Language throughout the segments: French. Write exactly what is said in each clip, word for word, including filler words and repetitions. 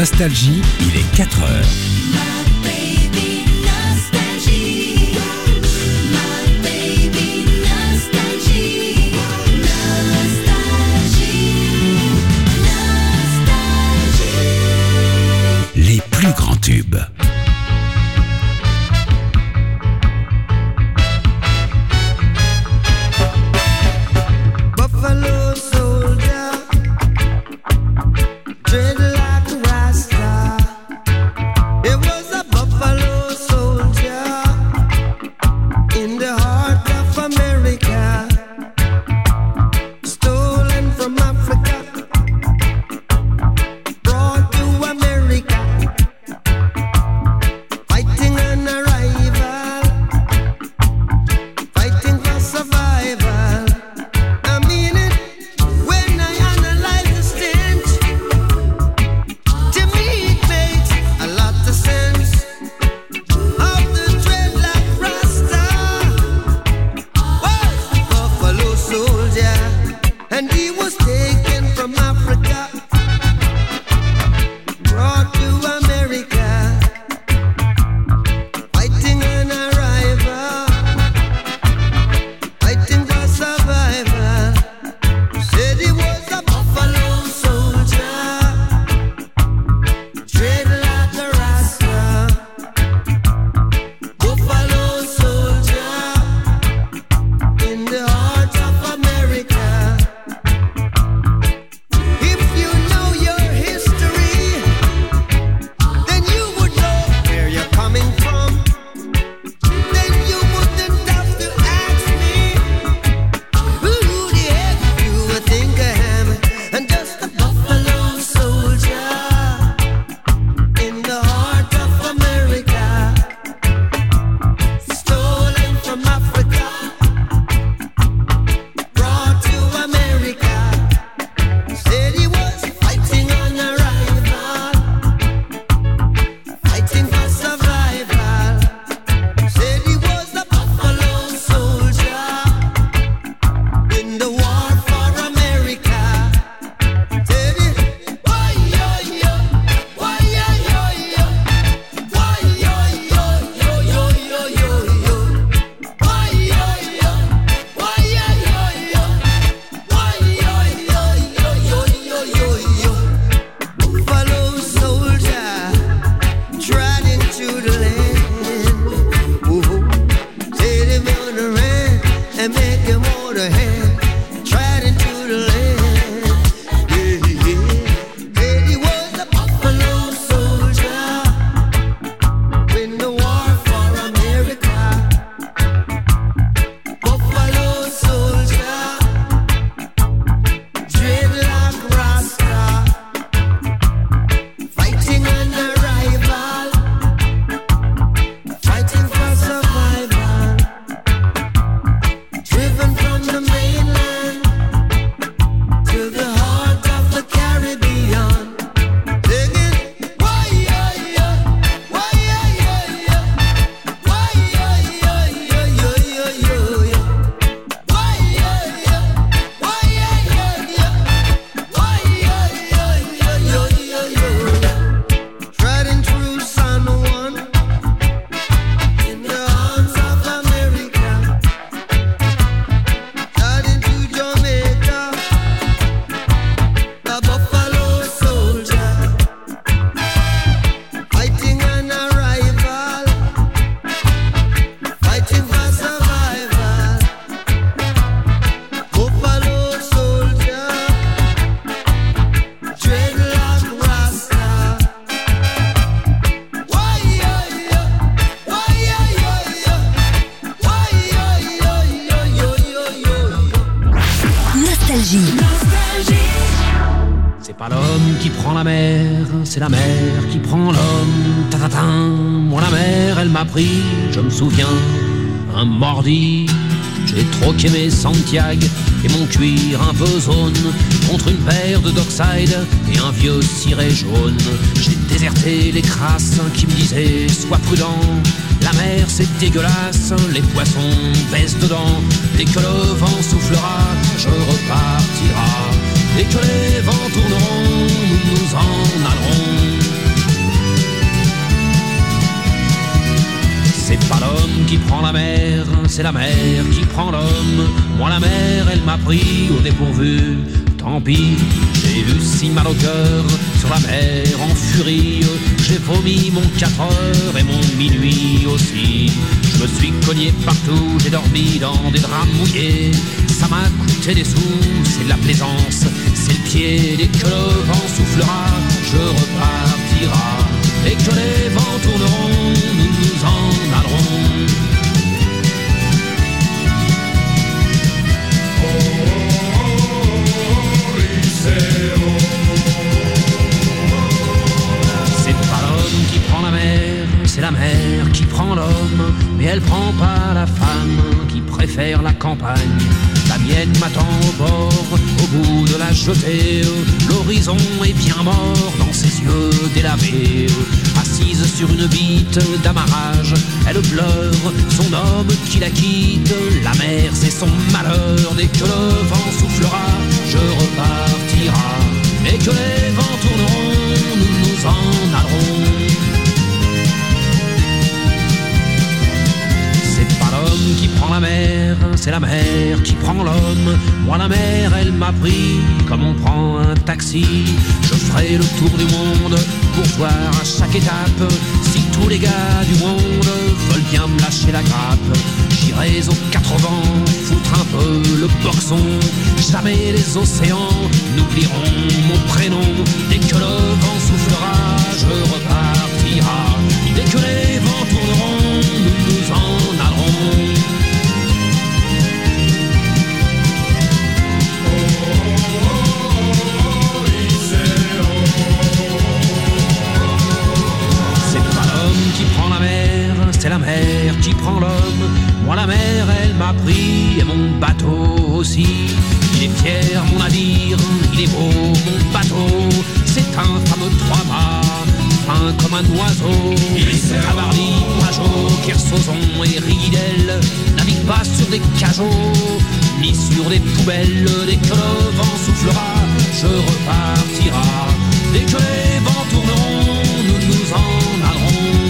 Nostalgie, il est quatre heures. Les plus grands tubes. C'est pas l'homme qui prend la mer, c'est la mer qui prend l'homme. Ta-ta-tin, moi la mer, elle m'a pris, je me souviens, un mordi. J'ai troqué mes Santiago et mon cuir un peu zone contre une paire de Dockside et un vieux ciré jaune. J'ai déserté les crasses qui me disaient sois prudent, la mer c'est dégueulasse, les poissons baissent dedans. Dès que le vent soufflera, je repartira. Dès que les vents tourneront, nous nous en allerons. C'est pas l'homme qui prend la mer, c'est la mer qui prend l'homme. Moi la mer, elle m'a pris au dépourvu. Tant pis, j'ai eu si mal au cœur sur la mer en furie. J'ai vomi mon quatre heures et mon minuit aussi. Je me suis cogné partout, j'ai dormi dans des draps mouillés. Ça m'a coûté des sous, c'est de la plaisance, c'est le pied. Dès que le vent soufflera, je repartira. Et que les vents tourneront, nous nous en allerons. C'est pas l'homme qui prend la mer, c'est la mer qui prend l'homme. Mais elle prend pas la femme qui préfère la campagne. La mienne m'attend au bord, au bout de la jetée. L'horizon est bien mort dans ses yeux délavés. Assise sur une bite d'amarrage, elle pleure son homme qui la quitte. La mer c'est son malheur, dès que le vent soufflera, je repartira. Et que les vents tourneront, nous nous en allerons. C'est pas l'homme qui prend la mer, c'est la mer qui prend l'homme. Moi la mer, elle m'a pris comme on prend un taxi. Je ferai le tour du monde pour voir à chaque étape si tous les gars du monde veulent bien me lâcher la grappe. J'irai aux quatre vents, foutre un peu le boxon. Jamais les océans n'oublieront mon prénom. Dès que le vent soufflera, je repartira. Dès que les vents tourneront, nous nous en allerons. C'est la mer qui prend l'homme. Moi la mer elle m'a pris et mon bateau aussi. Il est fier mon navire, il est beau mon bateau. C'est un fameux trois-mâts, fin comme un oiseau. Cavarly, Pajot, Kersozon et Ridel naviguent pas sur des cajots, ni sur des poubelles. Dès que le vent soufflera, je repartira. Dès que les vents tourneront, nous nous en allerons.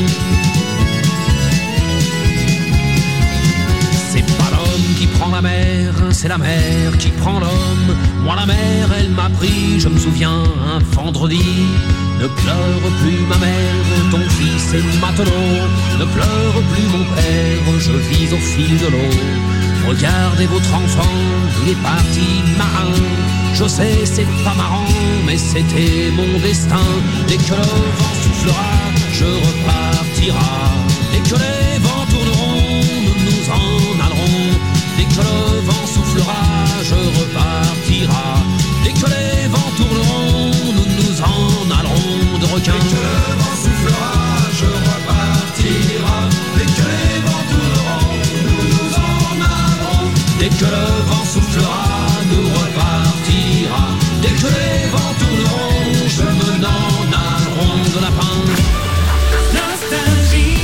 Qui prend la mer, c'est la mer qui prend l'homme. Moi la mer, elle m'a pris, je me souviens, un vendredi. Ne pleure plus ma mère, ton fils est matelot. Ne pleure plus mon père, je vis au fil de l'eau. Regardez votre enfant, il est parti marin. Je sais, c'est pas marrant, mais c'était mon destin. Dès que le vent soufflera, je repartira. Dès que les vents tourneront, nous nous en allerons. Dès que le vent soufflera, je repartira. Dès que les vents tourneront, nous nous en allerons de requins. Dès que le vent soufflera, je repartira. Dès que les vents tourneront, nous nous en allerons. Dès que le vent soufflera, nous repartira. Dès que les vents tourneront, je me n'en allerons de lapin. Nostalgie.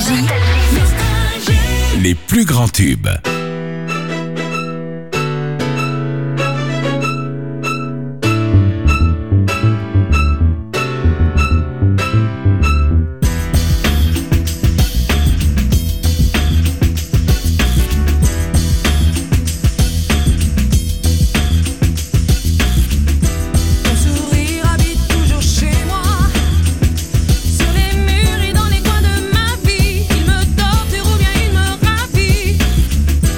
Nostalgie. Les plus grands tubes. Sur les murs et dans les coins de ma vie, il me torture ou bien il me ravit.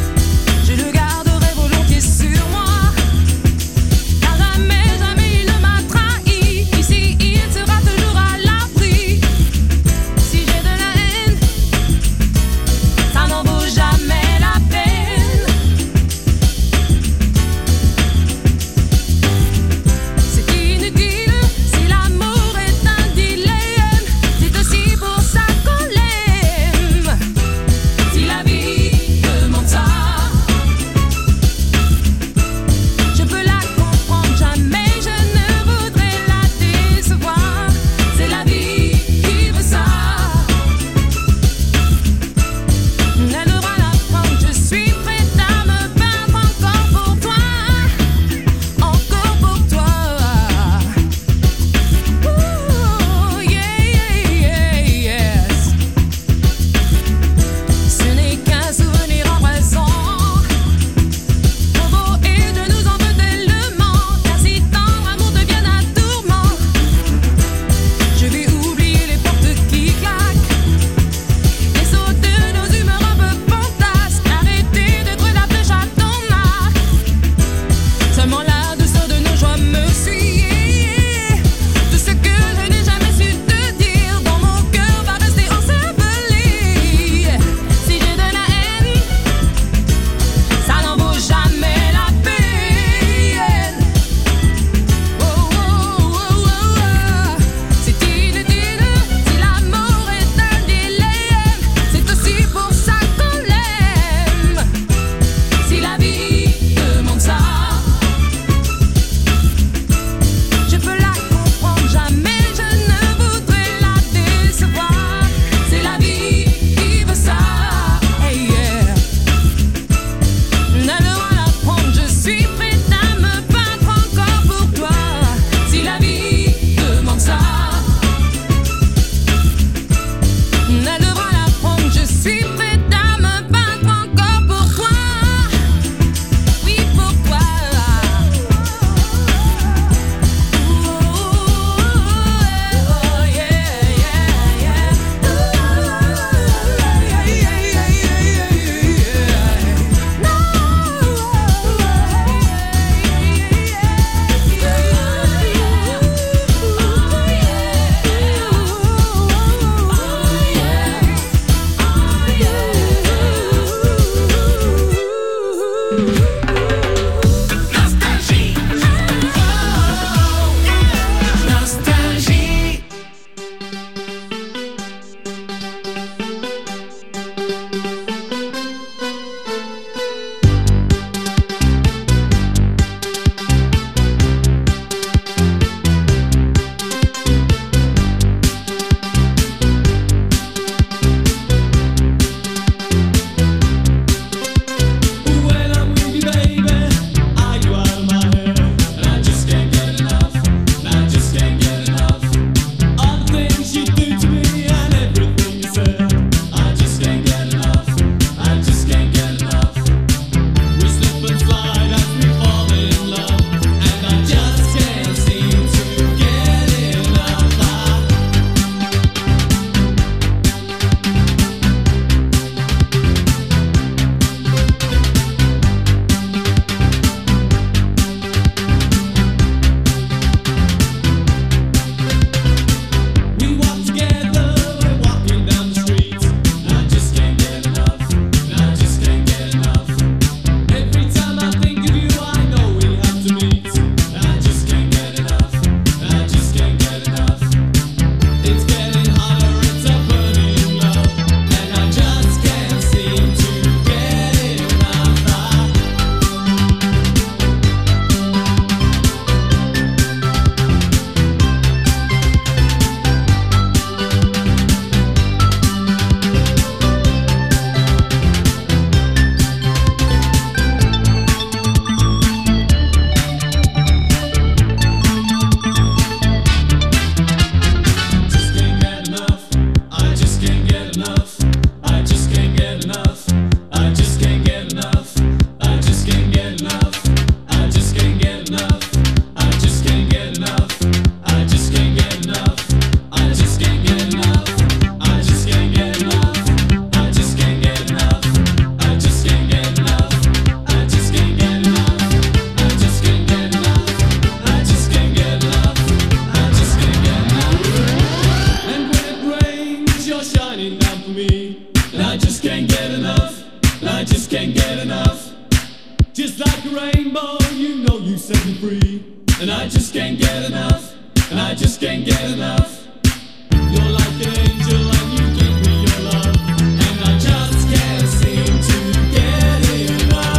free. And I just can't get enough. And I just can't get enough. Just like a rainbow, you know you set me free. And I just can't get enough. And I just can't get enough. You're like an angel and you give me your love. And I just can't seem to get enough.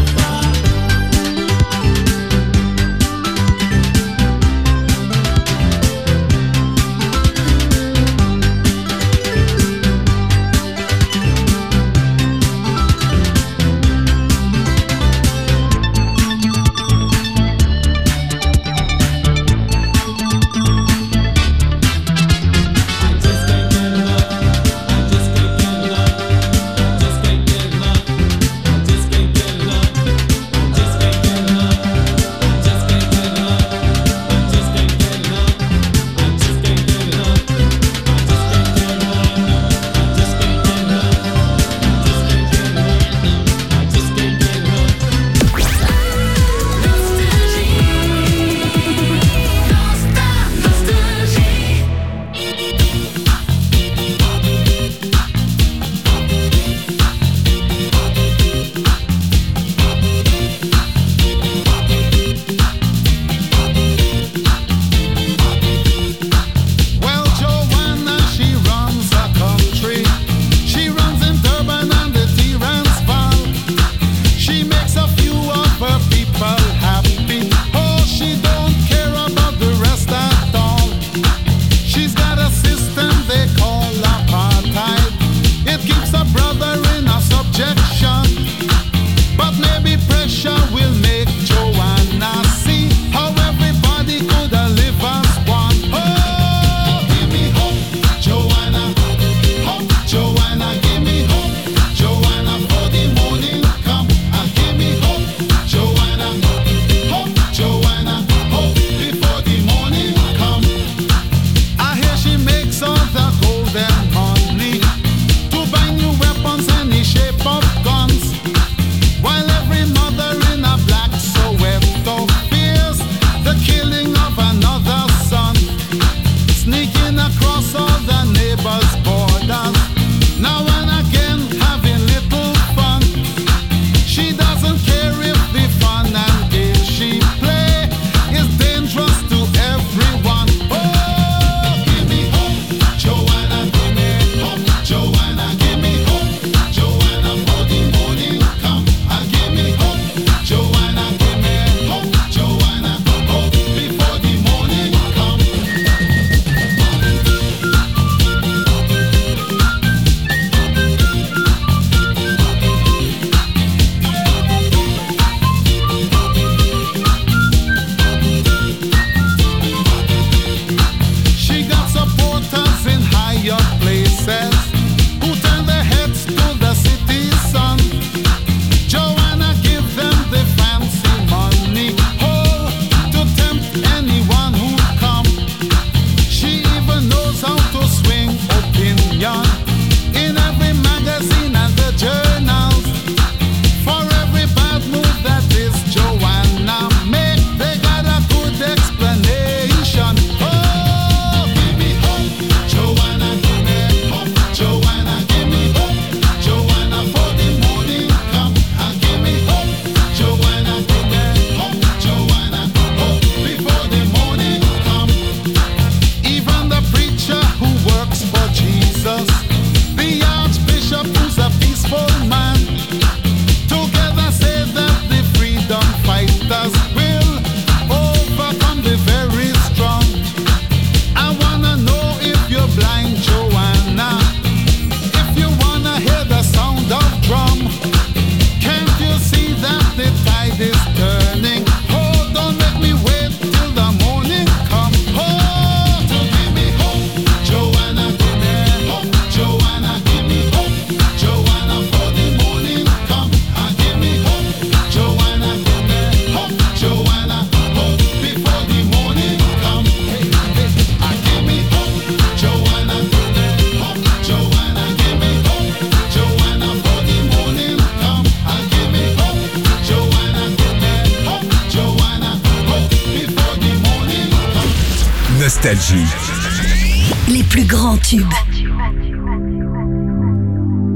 Nostalgie. Les plus grands tubes.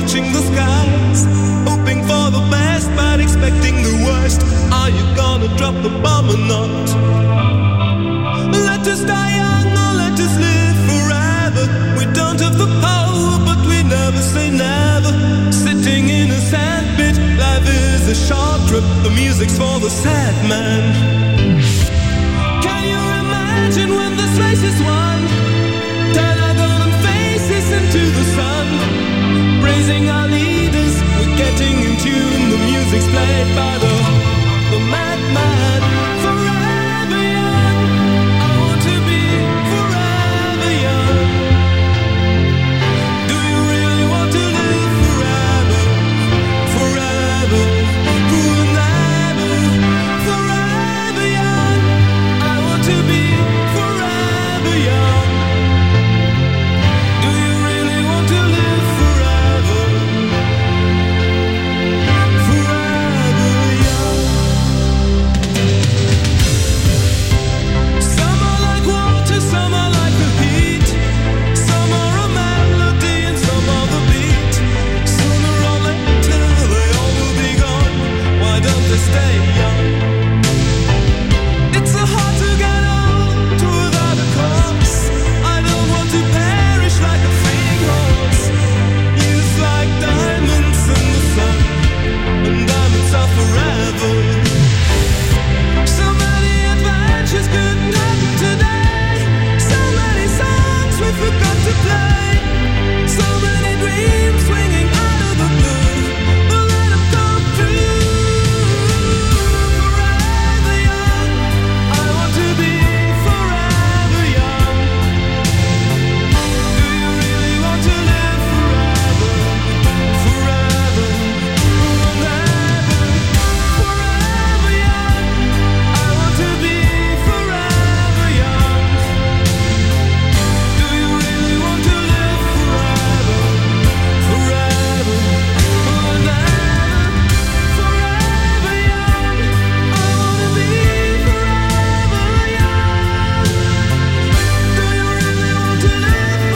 watching the skies, hoping for the best but expecting the worst. Are you gonna drop the bomb or not? Let us die young or let us live forever. We don't have the power but we never say never. Sitting in a sandpit, life is a short trip. The music's for the sad man. Can you imagine when this race is won? Turn our golden faces into the sun, praising our leaders, we're getting in tune. The music's played by the, the madman. Forever young, I want to be forever young. Do you really want to live forever? Forever, forever, forever young. I want to be forever young. Do you really want to live forever? Forever young. Some are like water, some are like the heat. Some are a melody and some are the beat. Sooner or later they all will be gone. Why don't they stay young? It's so hard to get old without a cause. I don't want to perish like a fleeing horse. Youth like diamonds in the sun, and diamonds are forever. So many adventures couldn't happen today. So many songs we forgot to play. So many dreams swinging out of the blue. But let them come true. Forever young, I want to be forever young. Do you really want to live forever? Forever, forever, forever young. I want to be forever young. Do you really want to live forever? Forever, forever, forever young. I want to be forever young. Do you really want to live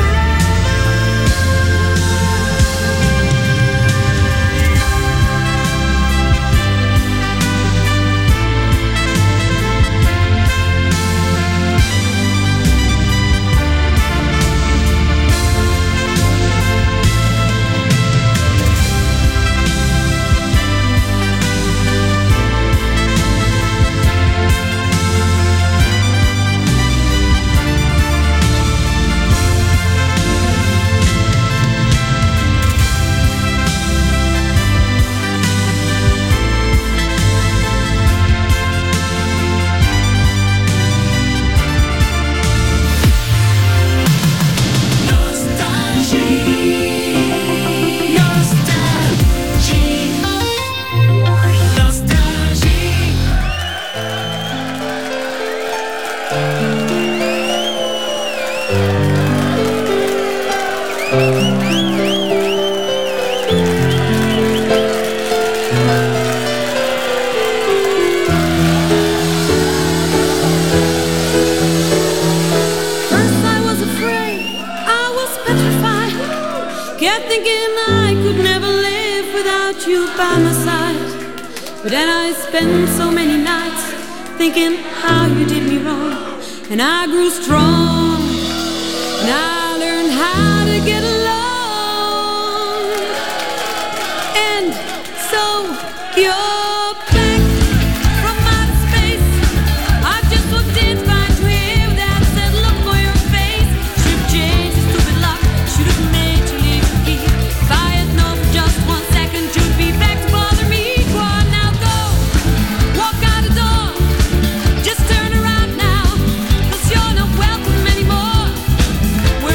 First I was afraid, I was petrified. Kept thinking I could never live without you by my side. But then I spent so many nights thinking how you did me wrong. And I grew strong, and I learned how to get along. And so you're back from outer space. I just walked in, find you here without a said look for your face. Should've changed the stupid lock, should've made you leave the key. If I had known for just one second you'd be back to bother me. Go on now, go, walk out the door. Just turn around now, 'cause you're not welcome anymore.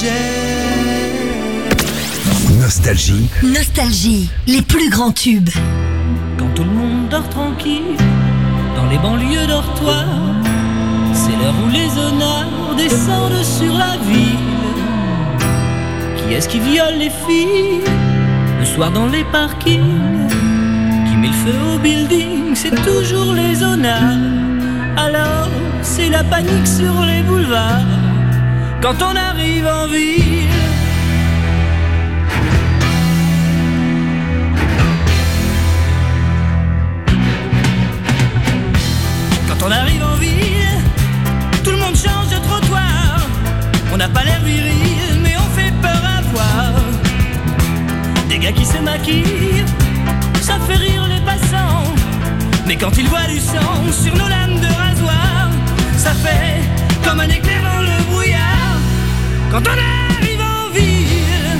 j'aime. Nostalgie. Nostalgie, les plus grands tubes. Quand tout le monde dort tranquille, dans les banlieues dortoirs, c'est l'heure où les honneurs descendent sur la ville. Qui est-ce qui viole les filles le soir dans les parkings? Qui met le feu au building? C'est toujours les honneurs. Alors c'est la panique sur les boulevards quand on arrive en ville. Quand on arrive en ville, tout le monde change de trottoir. On n'a pas l'air viril, mais on fait peur à voir. Des gars qui se maquillent, ça fait rire les passants. Mais quand ils voient du sang sur nos lames de rasoir, ça fait comme un éclair dans le brouillard. Quand on arrive en ville,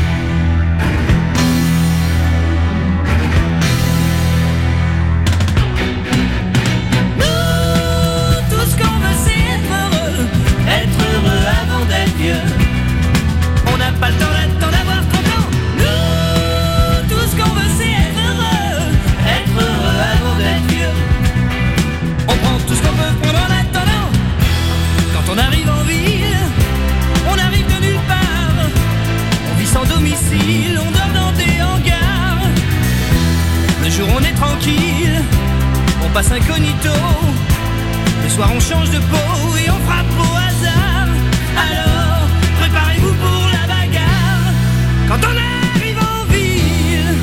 nous, tout ce qu'on veut c'est être heureux, être heureux avant d'être vieux. On n'a pas le temps d'attendre d'avoir trente ans. Nous, tout ce qu'on veut c'est être heureux, être heureux avant d'être vieux. On prend tout ce qu'on peut prendre en attendant. Quand on arrive en ville, on arrive de nulle part. On vit sans domicile, on dort dans des hangars. Le jour on est tranquille, on passe incognito. Le soir on change de peau et on frappe au hasard. Alors, préparez-vous pour la bagarre. Quand on arrive en ville,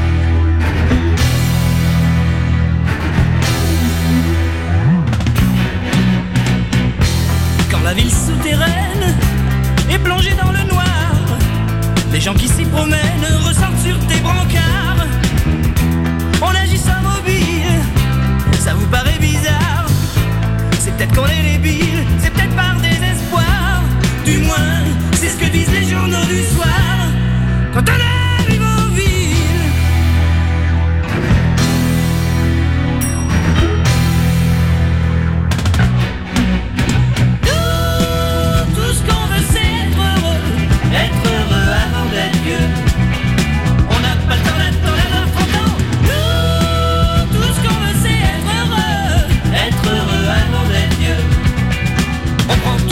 quand la ville souterraine est plongée dans le noir, les gens qui s'y promènent ressortent sur tes brancards. On agit sans mobile, ça vous paraît bizarre. C'est peut-être qu'on est débile, c'est peut-être par désespoir. Du moins, c'est ce que disent les journaux du soir. Quand on arrive en ville, nous, tout ce qu'on veut c'est être heureux, être heureux avant d'être vieux. On n'a pas le temps d'attendre d'avoir trente ans. Nous, tout ce qu'on veut c'est être heureux, être heureux avant d'être vieux. On prend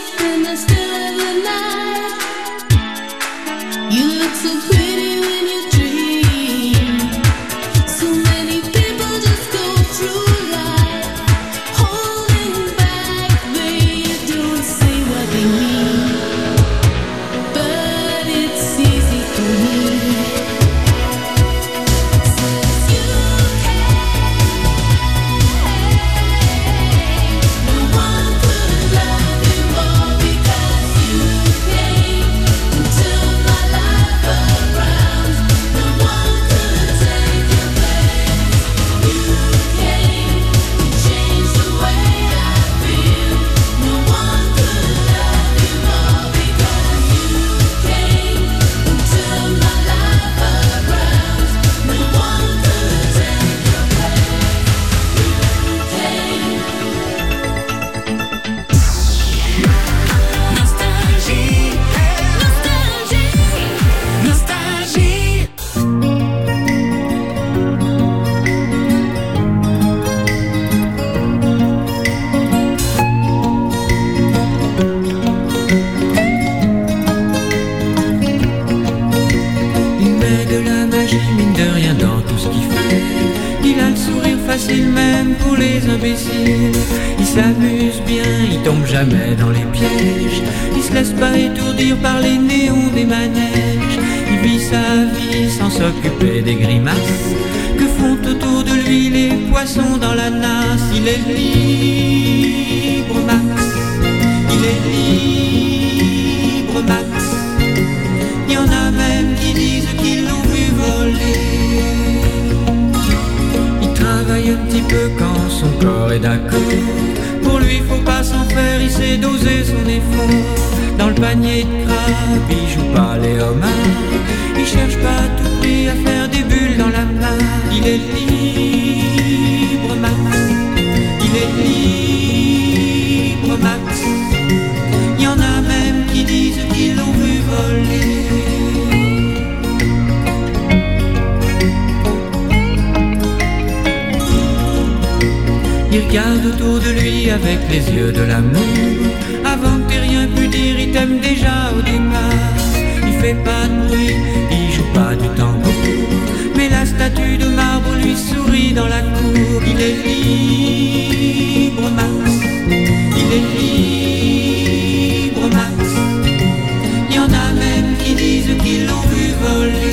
in the still of the night. You look so pretty when you dream. So many people just go through life holding back, they don't say what they mean. But it's easy for me. Since you came, no one could love you more because you came and turned my life around. No one could take your place. You came and changed the way I feel. No one could love you more because you came and turned my life around. No one could take your place. Nostalgie, nostalgie, nostalgie. Il met de la magie, mine de rien, dans tout ce qu'il fait. Il a le sourire facile même pour les imbéciles. Il s'amuse bien, il tombe jamais dans les pièges. Il se laisse pas étourdir par les néons des manèges. Il vit sa vie sans s'occuper des grimaces que font autour de lui les poissons dans la nasse. Il est libre, Max. Il est libre, Max. Il y en a même qui disent qu'ils l'ont vu voler. Il travaille un petit peu quand son corps est d'accord. Pour lui faut pas s'en faire, il sait doser son effort. Dans le panier de crabe, il joue pas les homards. Il cherche pas à tout prix à faire des bulles dans la main. Il est libre, Max. Il est libre, Max. Il y en a même qui disent qu'ils l'ont vu voler. Il regarde autour de lui avec les yeux de l'amour. Avant que t'aies rien pu dire, il t'aime déjà au départ. Il fait pas de bruit, il joue pas du tambour. Mais la statue de marbre lui sourit dans la cour. Il est libre, Max. Il est libre, Max. Il y en a même qui disent qu'ils l'ont vu voler.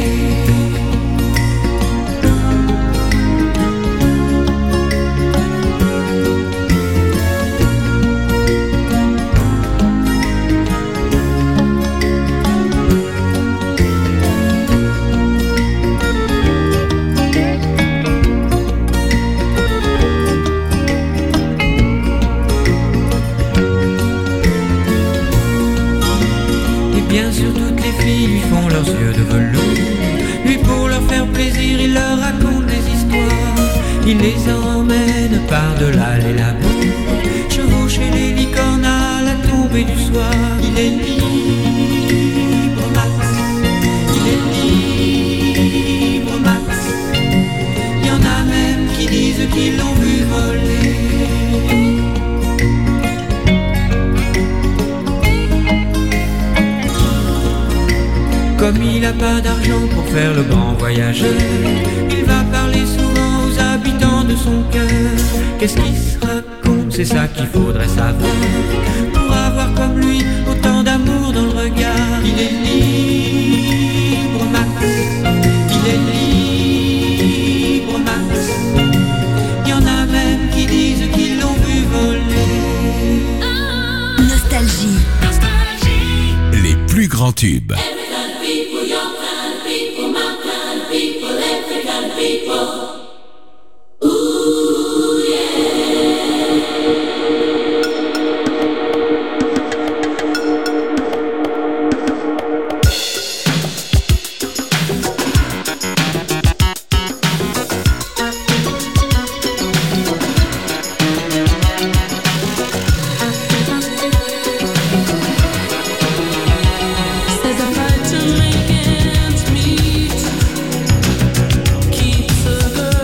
Bien sûr toutes les filles lui font leurs yeux de velours. Lui pour leur faire plaisir il leur raconte des histoires. Il les emmène par-delà les labos, chevaucher les licornes à la tombée du soir. Il est libre, Max. Il est libre, Max. Il y en a même qui disent qu'ils l'ont vu voler. Comme il a pas d'argent pour faire le grand voyageur, il va parler souvent aux habitants de son cœur. Qu'est-ce qui se raconte, c'est ça qu'il faudrait savoir, pour avoir comme lui autant d'amour dans le regard. Il est libre, Max. Il est libre, Max. Il y en a même qui disent qu'ils l'ont vu voler. Nostalgie. Les plus grands tubes. People, your kind of people, my kind of people, every kind of people. Ooh, Says I fight to make ends meet, keeps a girl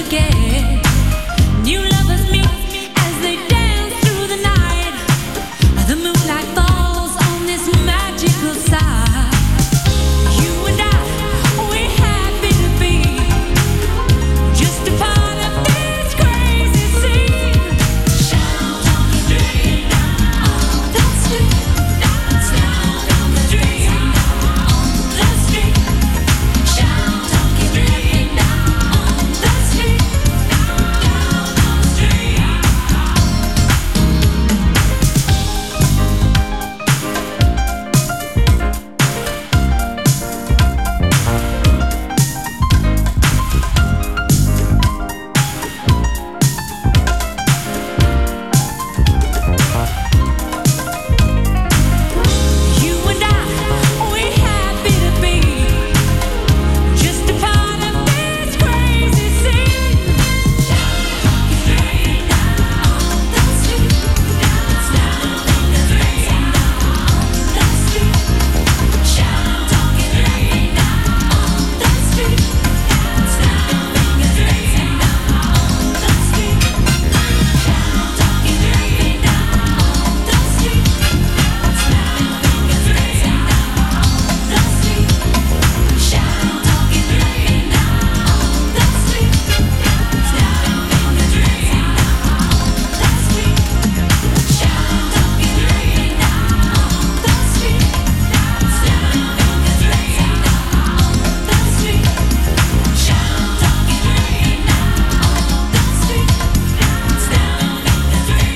forget. New lovers meet as they dance through the night. The moonlight falls on this magical side. You and I, we're happy to be just a part of this crazy scene. Shout on the street, on the street. Shout on the street, on the street. Shout on the street, on the street. Down on the street. You and I, we're happy to be just a part of this crazy scene. Shout on the street, on the street. Shout on the street, on the street. Shout on the street, on the street. Shout on the street, on the street. Shout on the street, on the street.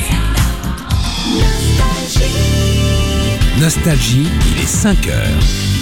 Nostalgie, il est cinq heures.